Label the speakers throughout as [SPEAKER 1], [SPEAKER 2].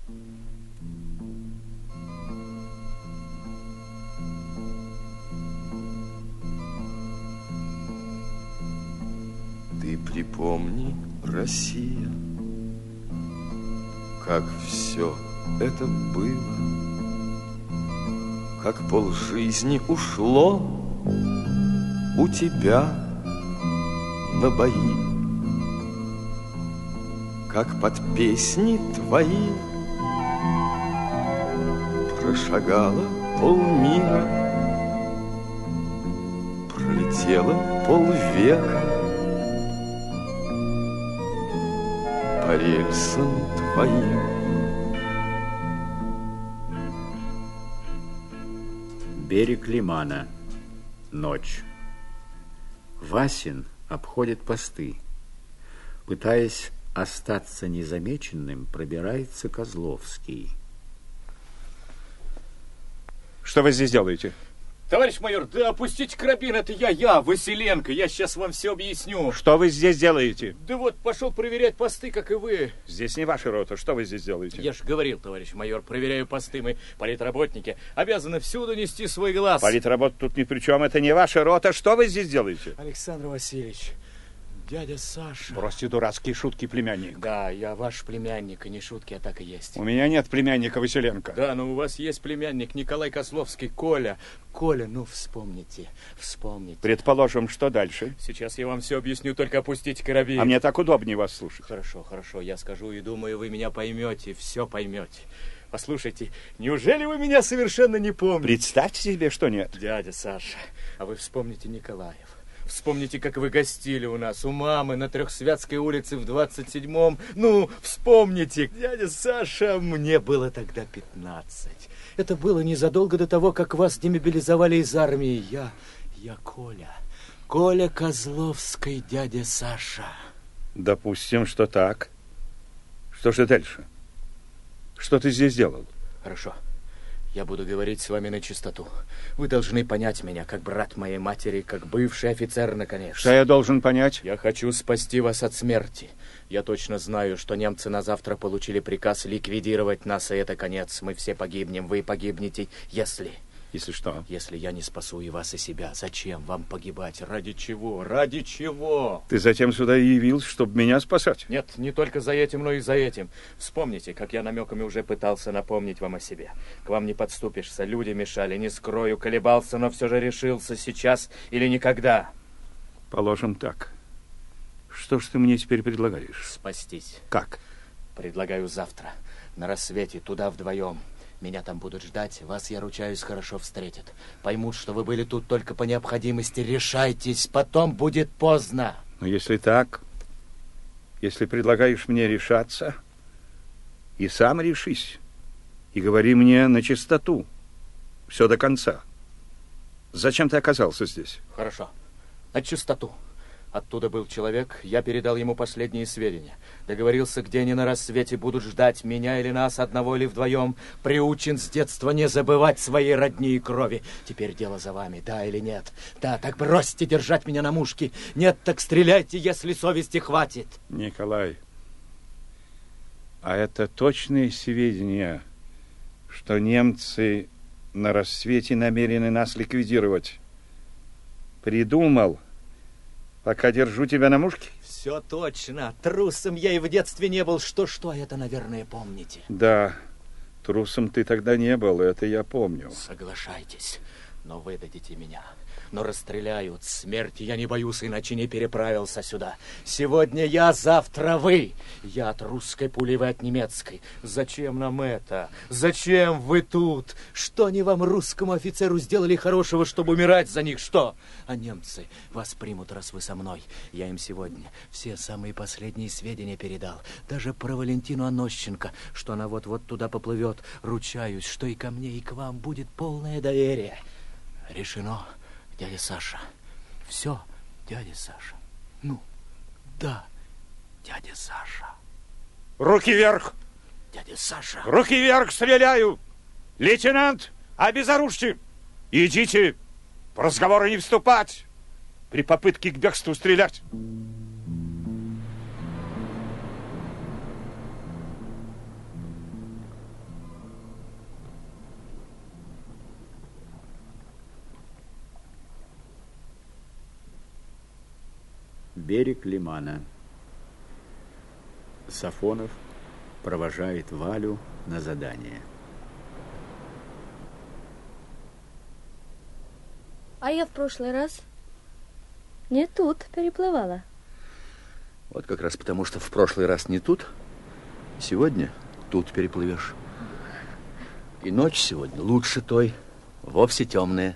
[SPEAKER 1] Ты припомни, Россия, как все это было, как полжизни ушло у тебя на бои, как под песни твои прошагала полмира, пролетела полвека по рельсам твоим.
[SPEAKER 2] Берег лимана. Ночь. Васин обходит посты. Пытаясь остаться незамеченным, пробирается Козловский.
[SPEAKER 3] Что вы здесь делаете?
[SPEAKER 4] Товарищ майор, да опустите карабин, это я, Василенко, я сейчас вам все объясню.
[SPEAKER 3] Что вы здесь делаете?
[SPEAKER 4] Да вот, пошел проверять посты, как и вы.
[SPEAKER 3] Здесь не ваша рота, что вы здесь делаете?
[SPEAKER 4] Я же говорил, товарищ майор, проверяю посты, мы, политработники, обязаны всюду нести свой глаз.
[SPEAKER 3] Политработа тут ни при чем, это не ваша рота, что вы здесь делаете?
[SPEAKER 4] Александр Васильевич, дядя Саша.
[SPEAKER 3] Бросьте дурацкие шутки, племянник.
[SPEAKER 4] Да, я ваш племянник, и не шутки, а так и есть.
[SPEAKER 3] У меня нет племянника Василенко.
[SPEAKER 4] Да, но у вас есть племянник Николай Козловский, Коля. Коля, ну вспомните.
[SPEAKER 3] Предположим, что дальше?
[SPEAKER 4] Сейчас я вам все объясню, только опустите карабин.
[SPEAKER 3] А мне так удобнее вас слушать.
[SPEAKER 4] Хорошо, я скажу и думаю, вы меня поймете, все поймете. Послушайте, неужели вы меня совершенно не помните?
[SPEAKER 3] Представьте себе, что нет.
[SPEAKER 4] Дядя Саша, а вы вспомните Николаев. Вспомните, как вы гостили у нас, у мамы на Трехсвятской улице в 27-м. Ну, вспомните, дядя Саша, мне было тогда 15. Это было незадолго до того, как вас демобилизовали из армии. Я Коля. Коля Козловский, дядя Саша.
[SPEAKER 3] Допустим, что так. Что же дальше? Что ты здесь делал?
[SPEAKER 4] Хорошо. Я буду говорить с вами на чистоту. Вы должны понять меня, как брат моей матери, как бывший офицер, наконец.
[SPEAKER 3] Что я должен понять?
[SPEAKER 4] Я хочу спасти вас от смерти. Я точно знаю, что немцы на завтра получили приказ ликвидировать нас, и это конец. Мы все погибнем, вы погибнете, если...
[SPEAKER 3] Если что?
[SPEAKER 4] Если я не спасу и вас, и себя. Зачем вам погибать? Ради чего? Ради чего?
[SPEAKER 3] Ты затем сюда и явился, чтобы меня спасать?
[SPEAKER 4] Нет, не только за этим, но и за этим. Вспомните, как я намеками уже пытался напомнить вам о себе. К вам не подступишься, люди мешали, не скрою, колебался, но все же решился сейчас или никогда.
[SPEAKER 3] Положим так. Что ж ты мне теперь предлагаешь?
[SPEAKER 4] Спастись.
[SPEAKER 3] Как?
[SPEAKER 4] Предлагаю завтра, на рассвете, туда вдвоем. Меня там будут ждать, вас, я ручаюсь, хорошо встретят. Поймут, что вы были тут только по необходимости. Решайтесь, потом будет поздно.
[SPEAKER 3] Но если так, если предлагаешь мне решаться, и сам решись, и говори мне на чистоту, все до конца. Зачем ты оказался здесь?
[SPEAKER 4] Хорошо, на чистоту. Оттуда был человек, я передал ему последние сведения. Договорился, где они на рассвете будут ждать меня или нас, одного или вдвоем. Приучен с детства не забывать своей родни и крови. Теперь дело за вами, да или нет? Да, так бросьте держать меня на мушке. Нет, так стреляйте, если совести хватит.
[SPEAKER 3] Николай, а это точные сведения, что немцы на рассвете намерены нас ликвидировать? Придумал, пока держу тебя на мушке?
[SPEAKER 4] Все точно. Трусом я и в детстве не был. Что, это, наверное, помните.
[SPEAKER 3] Да, трусом ты тогда не был, это я помню.
[SPEAKER 4] Соглашайтесь, но выдадите меня. Но расстреляют. Смерти я не боюсь, иначе не переправился сюда. Сегодня я, завтра вы. Я от русской пули, вы от немецкой. Зачем нам это? Зачем вы тут? Что они вам, русскому офицеру, сделали хорошего, чтобы умирать за них? Что? А немцы вас примут, раз вы со мной. Я им сегодня все самые последние сведения передал. Даже про Валентину Анощенко, что она вот-вот туда поплывет. Ручаюсь, что и ко мне, и к вам будет полное доверие. Решено. Дядя Саша, все, дядя Саша. Ну, да, дядя Саша.
[SPEAKER 3] Руки вверх!
[SPEAKER 4] Дядя Саша.
[SPEAKER 3] Руки вверх, стреляю! Лейтенант, обезоружьте! Идите, в разговоры не вступать! При попытке к бегству стрелять!
[SPEAKER 2] Берег Лимана. Сафонов провожает Валю на задание.
[SPEAKER 5] А я в прошлый раз не тут переплывала.
[SPEAKER 4] Вот как раз потому, что в прошлый раз не тут, сегодня тут переплывешь. И ночь сегодня лучше той, вовсе темная.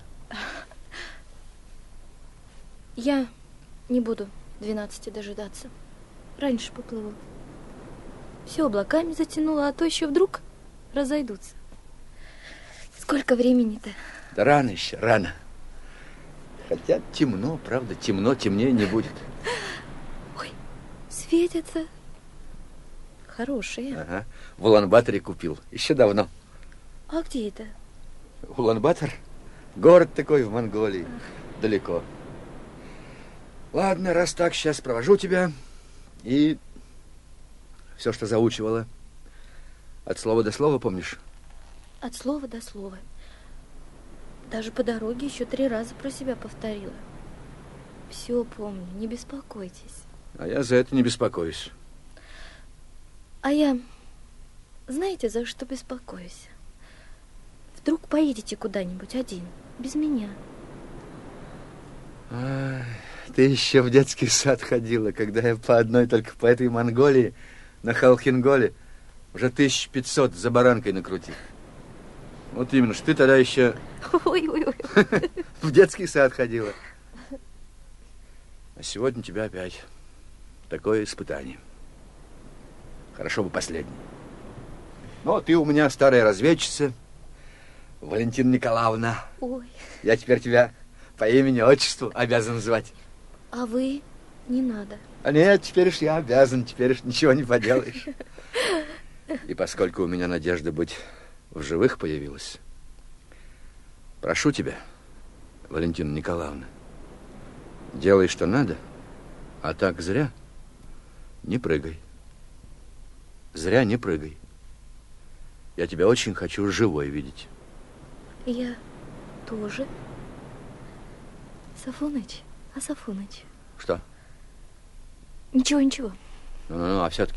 [SPEAKER 5] Я не буду 12 дожидаться. Раньше поплыву. Все облаками затянуло, а то еще вдруг разойдутся. Сколько времени-то?
[SPEAKER 4] Да рано еще, рано. Хотя темно, правда, темно, темнее не будет.
[SPEAKER 5] Ой, светятся. Хорошие.
[SPEAKER 4] Ага, в Улан-Баторе купил, еще давно.
[SPEAKER 5] А где это?
[SPEAKER 4] Улан-Батор? Город такой в Монголии, далеко. Ладно, раз так, сейчас провожу тебя. И все, что заучивала, от слова до слова, помнишь?
[SPEAKER 5] От слова до слова. Даже по дороге еще 3 раза про себя повторила. Все помню, не беспокойтесь.
[SPEAKER 4] А я за это не беспокоюсь.
[SPEAKER 5] А я, знаете, за что беспокоюсь? Вдруг поедете куда-нибудь один, без меня.
[SPEAKER 4] Ты еще в детский сад ходила, когда я по одной только по этой Монголии на Халхинголе уже 1500 за баранкой накрутил. Вот именно, что ты тогда еще
[SPEAKER 5] Ой-ой-ой.
[SPEAKER 4] в детский сад ходила. А сегодня у тебя опять такое испытание. Хорошо бы последнее. Но ты у меня старая разведчица, Валентина Николаевна.
[SPEAKER 5] Ой.
[SPEAKER 4] Я теперь тебя по имени-отчеству обязан звать.
[SPEAKER 5] А вы не надо.
[SPEAKER 4] А нет, теперь уж я обязан, теперь уж ничего не поделаешь. И поскольку у меня надежда быть в живых появилась, прошу тебя, Валентина Николаевна, делай, что надо, а так зря не прыгай. Зря не прыгай. Я тебя очень хочу живой видеть.
[SPEAKER 5] Я тоже. Сафоныч, а Сафоныч?
[SPEAKER 4] Что?
[SPEAKER 5] Ничего, ничего.
[SPEAKER 4] А все-таки?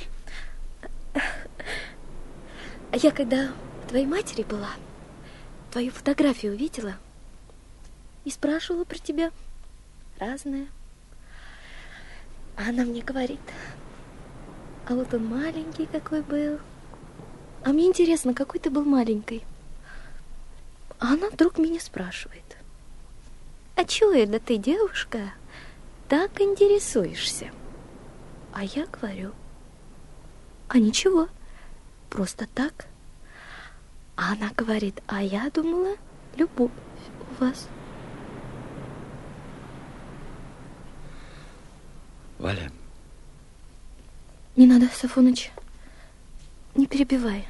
[SPEAKER 5] А я когда у твоей матери была, твою фотографию увидела и спрашивала про тебя. Разное. А она мне говорит, а вот он маленький какой был. А мне интересно, какой ты был маленький. А она вдруг меня спрашивает, а чего это ты, девушка, так интересуешься? А я говорю, а ничего, просто так. А она говорит, а я думала, любовь у вас.
[SPEAKER 4] Валя.
[SPEAKER 5] Не надо, Сафоныч, не перебивай.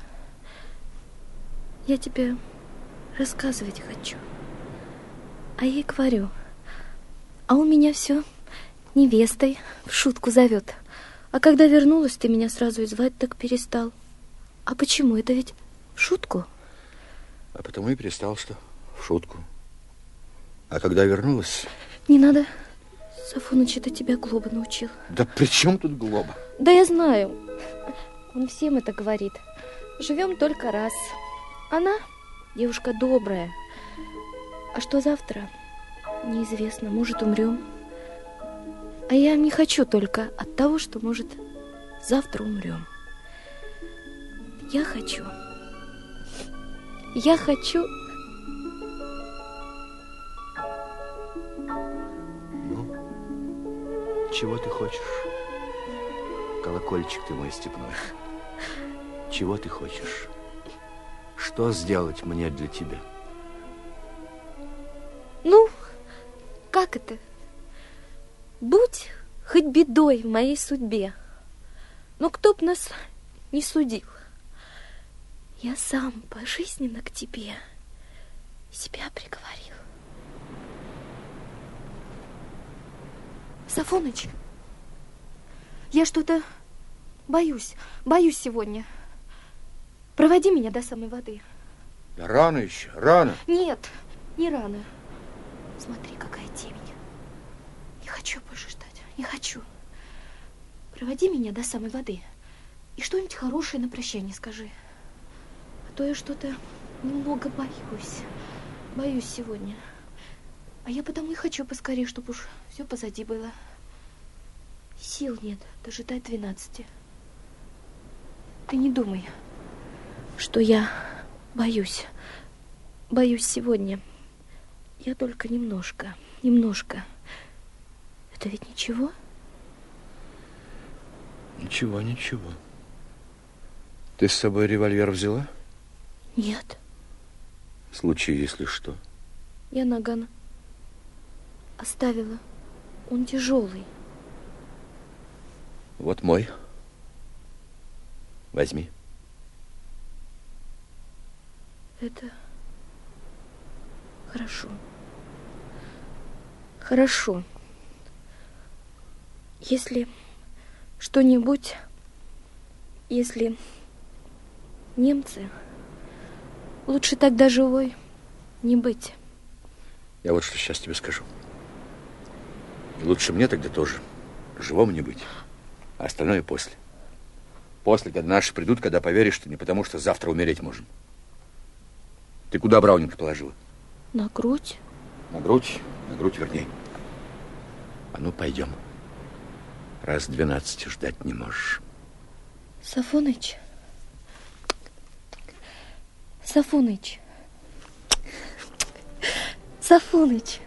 [SPEAKER 5] Я тебе рассказывать хочу. А я ей говорю, а он меня все невестой в шутку зовет. А когда вернулась, ты меня сразу и звать так перестал. А почему? Это ведь в шутку?
[SPEAKER 4] А потому и перестал, что в шутку. А когда вернулась...
[SPEAKER 5] Не надо. Сафоныч, это тебя Глоба научил.
[SPEAKER 4] Да при чем тут Глоба?
[SPEAKER 5] Да я знаю. Он всем это говорит. Живем только раз. Она девушка добрая. А что завтра? Неизвестно. Может, умрем. А я не хочу только от того, что, может, завтра умрем. Я хочу.
[SPEAKER 4] Ну, чего ты хочешь? Колокольчик ты мой степной. Чего ты хочешь? Что сделать мне для тебя?
[SPEAKER 5] Ну, как это? Будь хоть бедой в моей судьбе, но кто б нас не судил, я сам пожизненно к тебе себя приговорил. Сафоныч, я что-то боюсь сегодня. Проводи меня до самой воды.
[SPEAKER 4] Да рано еще, рано.
[SPEAKER 5] Нет, не рано. Смотри, какая темень. Не хочу больше ждать, не хочу. Проводи меня до самой воды. И что-нибудь хорошее на прощание скажи. А то я что-то немного боюсь. Боюсь сегодня. А я потому и хочу поскорее, чтобы уж все позади было. Сил нет дожидать 12. Ты не думай, что я боюсь. Боюсь сегодня. Я только немножко. Это ведь ничего?
[SPEAKER 3] Ничего, ничего. Ты с собой револьвер взяла?
[SPEAKER 5] Нет.
[SPEAKER 3] В случае, если что.
[SPEAKER 5] Я наган оставила. Он тяжелый.
[SPEAKER 3] Вот мой. Возьми.
[SPEAKER 5] Это хорошо. Хорошо. Если что-нибудь, если немцы, лучше тогда живой не быть.
[SPEAKER 3] Я вот что сейчас тебе скажу. И лучше мне тогда тоже живому не быть, а остальное после. После, когда наши придут, когда поверишь, что не потому, что завтра умереть можем. Ты куда Браунинг положила?
[SPEAKER 5] На грудь.
[SPEAKER 3] На грудь вернее. А ну, пойдем. Раз 12 ждать не можешь.
[SPEAKER 5] Сафоныч. Сафоныч. Сафоныч.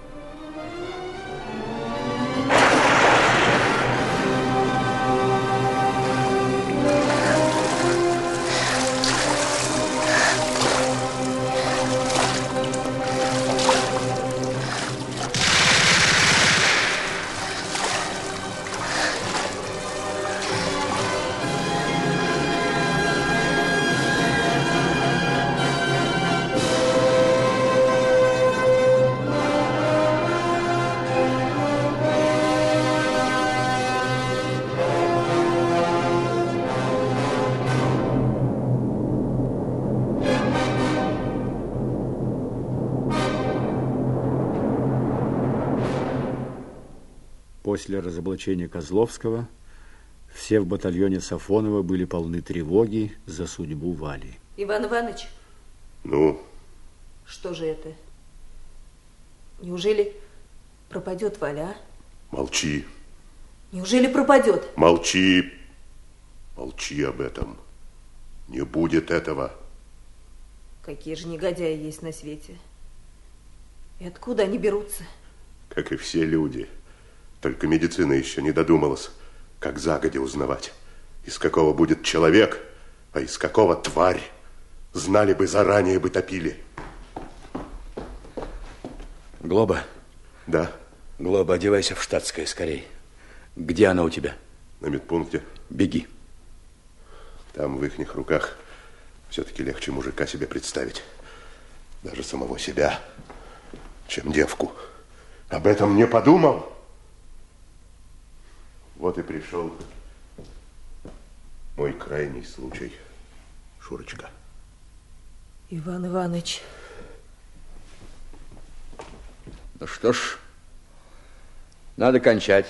[SPEAKER 2] После разоблачения Козловского все в батальоне Сафонова были полны тревоги за судьбу Вали.
[SPEAKER 6] Иван Иванович.
[SPEAKER 1] Ну?
[SPEAKER 6] Что же это? Неужели пропадет Валя, а?
[SPEAKER 1] Молчи.
[SPEAKER 6] Неужели пропадет?
[SPEAKER 1] Молчи. Молчи об этом. Не будет этого.
[SPEAKER 6] Какие же негодяи есть на свете. И откуда они берутся?
[SPEAKER 1] Как и все люди. Только медицина еще не додумалась, как загодя узнавать, из какого будет человек, а из какого тварь. Знали бы, заранее бы топили.
[SPEAKER 3] Глоба?
[SPEAKER 1] Да.
[SPEAKER 3] Глоба, одевайся в штатское скорей. Где она у тебя?
[SPEAKER 1] На медпункте.
[SPEAKER 3] Беги.
[SPEAKER 1] Там в ихних руках все-таки легче мужика себе представить. Даже самого себя, чем девку. Об этом не подумал. Вот и пришел мой крайний случай, Шурочка.
[SPEAKER 6] Иван Иванович.
[SPEAKER 3] Ну что ж, надо кончать.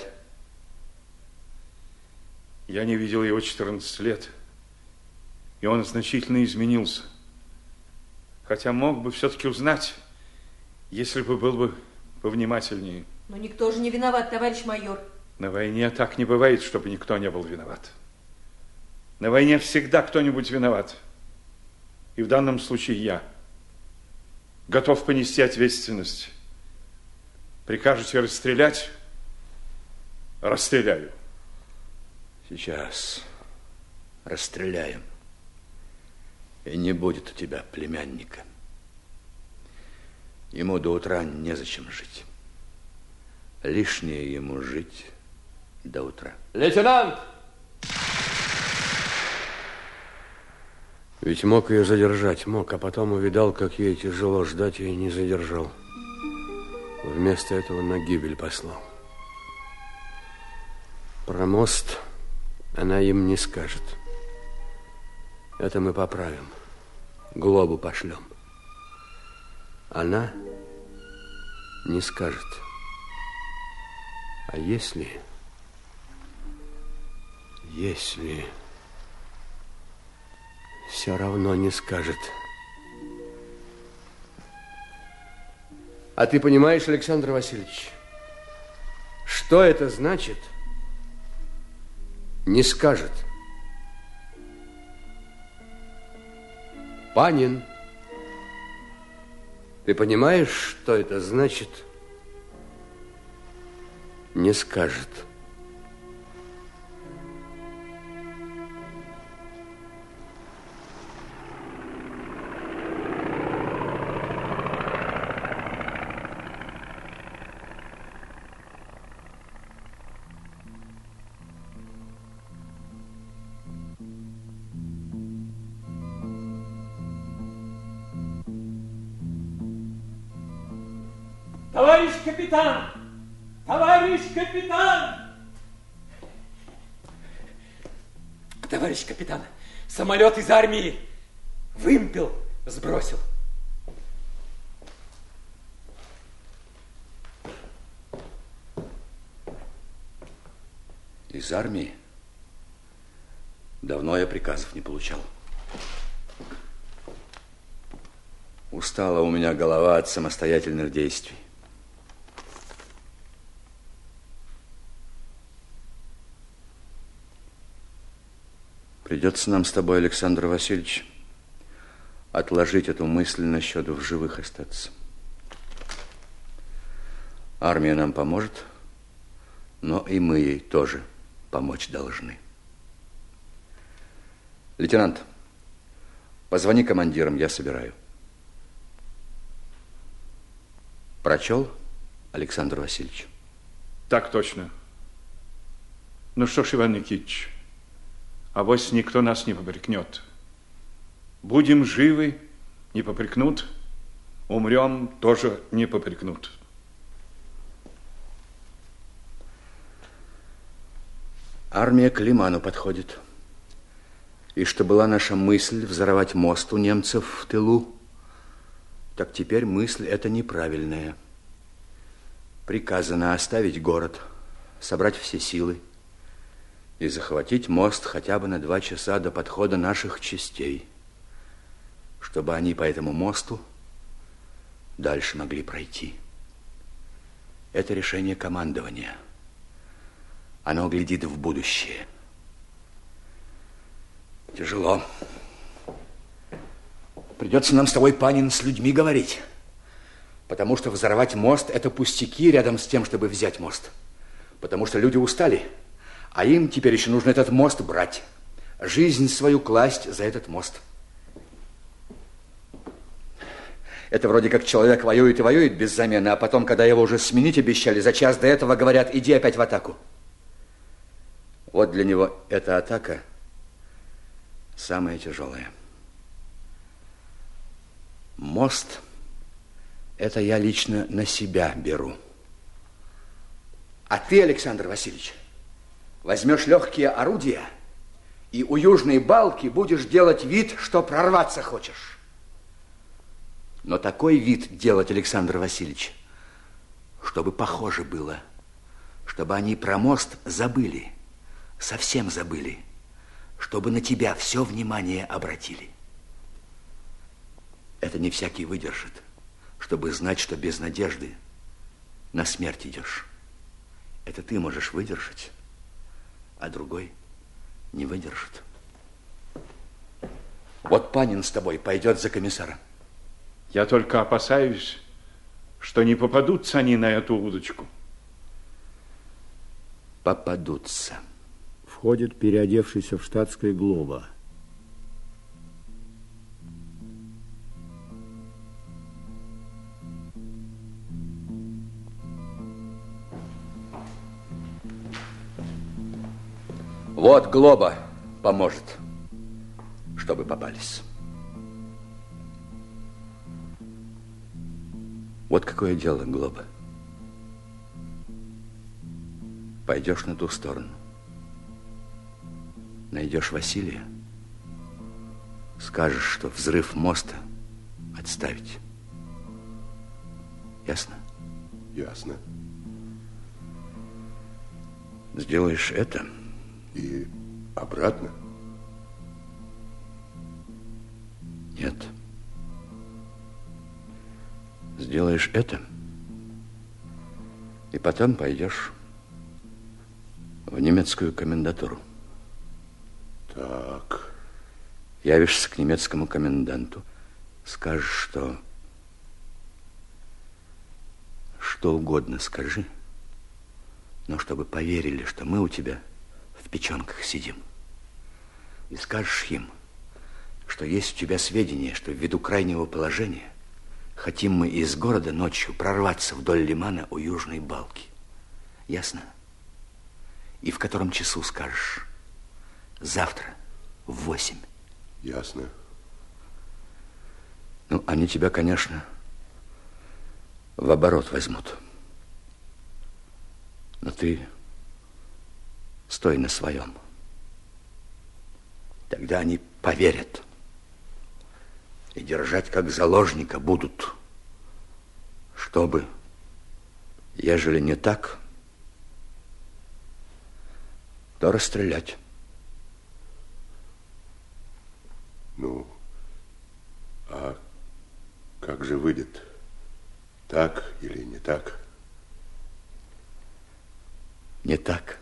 [SPEAKER 3] Я не видел его 14 лет, и он значительно изменился. Хотя мог бы все-таки узнать, если бы был бы повнимательнее.
[SPEAKER 6] Но никто же не виноват, товарищ майор.
[SPEAKER 3] На войне так не бывает, чтобы никто не был виноват. На войне всегда кто-нибудь виноват. И в данном случае я готов понести ответственность. Прикажете расстрелять? Расстреляю.
[SPEAKER 2] Сейчас расстреляем. И не будет у тебя племянника. Ему до утра незачем жить. Лишнее ему жить до утра.
[SPEAKER 7] Лейтенант! Ведь мог ее задержать, мог, а потом увидал, как ей тяжело ждать, и не задержал. Вместо этого на гибель послал. Про мост она им не скажет. Это мы поправим. Глобу пошлем. Она не скажет. А если Если все равно не скажет. А ты понимаешь, Александр Васильевич, что это значит? Не скажет. Панин, ты понимаешь, что это значит? Не скажет.
[SPEAKER 8] Товарищ капитан! Товарищ капитан! Товарищ капитан, самолет из армии вымпел сбросил.
[SPEAKER 9] Из армии? Давно я приказов не получал. Устала у меня голова от самостоятельных действий. Придется нам с тобой, Александр Васильевич, отложить эту мысль насчет в живых остаться. Армия нам поможет, но и мы ей тоже помочь должны. Лейтенант, позвони командирам, я собираю. Прочел, Александр Васильевич?
[SPEAKER 3] Так точно. Ну что ж, Иван Никитич, авось никто нас не попрекнет. Будем живы, не попрекнут. Умрем, тоже не попрекнут.
[SPEAKER 9] Армия к Лиману подходит. И что была наша мысль взорвать мост у немцев в тылу, так теперь мысль эта неправильная. Приказано оставить город, собрать все силы и захватить мост хотя бы на 2 часа до подхода наших частей, чтобы они по этому мосту дальше могли пройти. Это решение командования. Оно глядит в будущее. Тяжело. Придется нам с тобой, Панин, с людьми говорить. Потому что взорвать мост – это пустяки рядом с тем, чтобы взять мост. Потому что люди устали, а им теперь еще нужно этот мост брать. Жизнь свою класть за этот мост. Это вроде как человек воюет и воюет без замены, а потом, когда его уже сменить обещали, за час до этого говорят: иди опять в атаку. Вот для него эта атака самая тяжелая. Мост – это я лично на себя беру. А ты, Александр Васильевич, возьмешь легкие орудия и у южной балки будешь делать вид, что прорваться хочешь. Но такой вид делать, Александр Васильевич, чтобы похоже было, чтобы они про мост забыли, совсем забыли, чтобы на тебя все внимание обратили. Это не всякий выдержит, чтобы знать, что без надежды на смерть идешь. Это ты можешь выдержать, а другой не выдержит. Вот Панин с тобой пойдет за комиссара.
[SPEAKER 3] Я только опасаюсь, что не попадутся они на эту удочку.
[SPEAKER 9] Попадутся.
[SPEAKER 2] Входит переодевшийся в штатское Глоба.
[SPEAKER 9] Вот Глоба поможет, чтобы попались. Вот какое дело, Глоба. Пойдешь на ту сторону, найдешь Василия, скажешь, что взрыв моста отставить. Ясно?
[SPEAKER 1] Ясно.
[SPEAKER 9] Сделаешь это...
[SPEAKER 1] И Обратно?
[SPEAKER 9] Нет. Сделаешь это, и потом пойдешь в немецкую комендатуру.
[SPEAKER 1] Так.
[SPEAKER 9] Явишься к немецкому коменданту, скажешь, что угодно скажи, но чтобы поверили, что мы у тебя в печенках сидим. И скажешь им, что есть у тебя сведения, что ввиду крайнего положения хотим мы из города ночью прорваться вдоль лимана у Южной Балки. Ясно? И в котором часу скажешь? Завтра в 8.
[SPEAKER 1] Ясно.
[SPEAKER 9] Ну, они тебя, конечно, в оборот возьмут. Но ты стой на своем. Тогда они поверят. И держать как заложника будут. Чтобы, ежели не так, то расстрелять.
[SPEAKER 1] Ну, а как же выйдет? Так или не так?
[SPEAKER 9] Не так.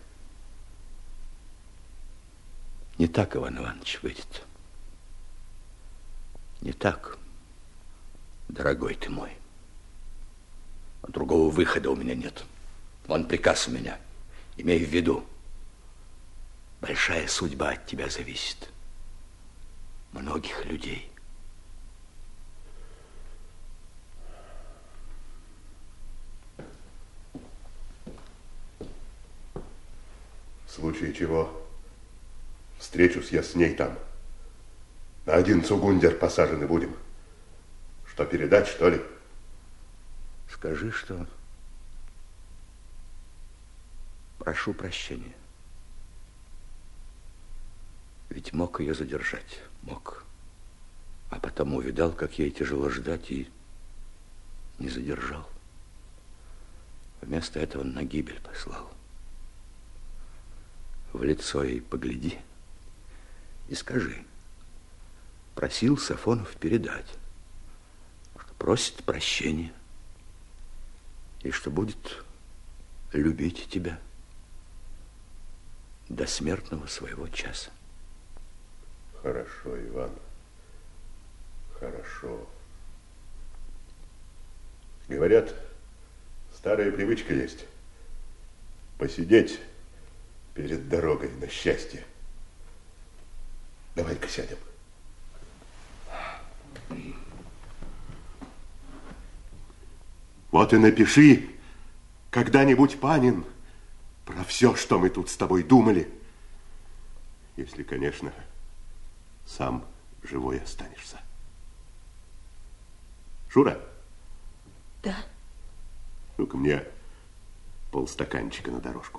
[SPEAKER 9] Не так, Иван Иванович, выйдет. Не так, дорогой ты мой. Другого выхода у меня нет. Вон приказ у меня. Имей в виду, большая судьба от тебя зависит. Многих людей.
[SPEAKER 1] В случае чего встречусь я с ней там. На один цугундер посажены будем. Что, передать, что ли?
[SPEAKER 9] Скажи, что прошу прощения. Ведь мог ее задержать. Мог. А потом увидал, как ей тяжело ждать, и не задержал. Вместо этого на гибель послал. В лицо ей погляди и скажи. Просил Сафонов передать, что просит прощения и что будет любить тебя до смертного своего часа.
[SPEAKER 1] Хорошо, Иван. Хорошо. Говорят, старая привычка есть. Посидеть перед дорогой на счастье. Давай-ка сядем. Вот и напиши когда-нибудь, Панин, про все, что мы тут с тобой думали. Если, конечно, сам живой останешься. Шура?
[SPEAKER 6] Да.
[SPEAKER 1] Ну-ка мне полстаканчика на дорожку.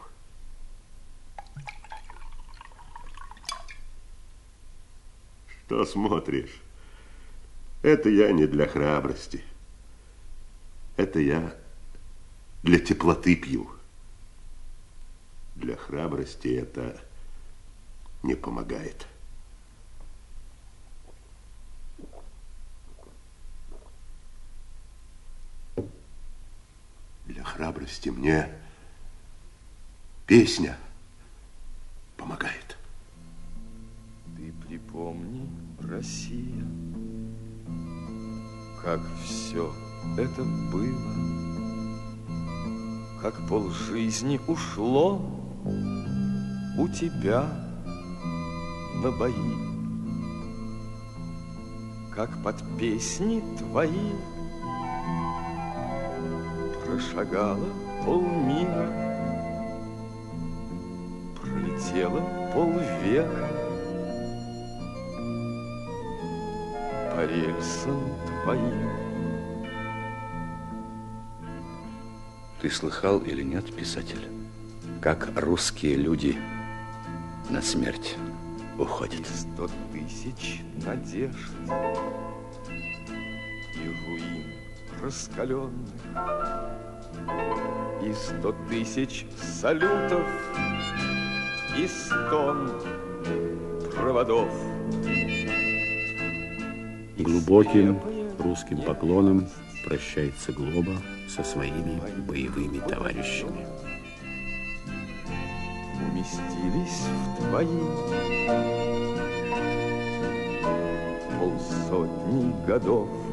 [SPEAKER 1] Что смотришь? Это я не для храбрости. Это я для теплоты пью. Для храбрости это не помогает. Для храбрости мне песня помогает.
[SPEAKER 10] Ты припомни, Россия, как все это было, как полжизни ушло у тебя на бои, как под песни твои прошагала полмира, пролетела полвека по рельсам твоим.
[SPEAKER 9] Ты слыхал или нет, писатель, как русские люди на смерть уходят?
[SPEAKER 10] 100 тысяч надежд и руин раскаленных, и 100 тысяч салютов, и стон проводов.
[SPEAKER 2] Глубоким русским поклоном прощается Глоба со своими боевыми товарищами.
[SPEAKER 10] Уместились в твои полсотни годов.